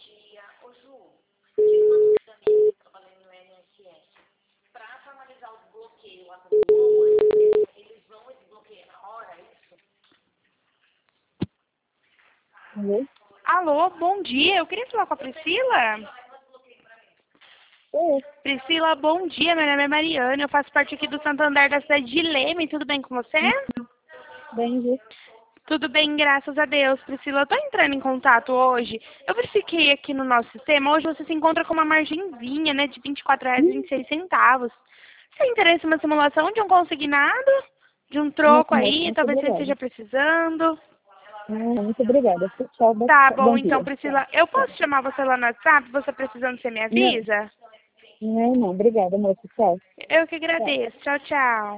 dia. Ô Ju, tive uma dúvida minha trabalhando no INSS. Para formalizar o desbloqueio lá com o Boa, eles vão e desbloqueiam na hora, é isso? Alô? Alô, bom dia. Eu queria falar com a Priscila. Oi, Priscila, bom dia. Meu nome é Mariana. Eu faço parte aqui do Santander da cidade de Leme. Tudo bem com você? bem, Ju. Tudo bem, graças a Deus. Priscila, eu tô entrando em contato hoje. Eu verifiquei aqui no nosso sistema. Hoje você se encontra com uma margenzinha, né, de R$ 24,26. Você tem interesse em uma simulação de um consignado? De um Não, troco moço, aí? muito Talvez você obrigada. esteja precisando. Não, muito obrigada. Tchau, Tá bom, bom então, dia. Priscila. Eu posso chamar você lá no WhatsApp? Você precisando, você me Não, avisa? não, obrigada, moço. Tchau. Eu que agradeço. Tchau, tchau.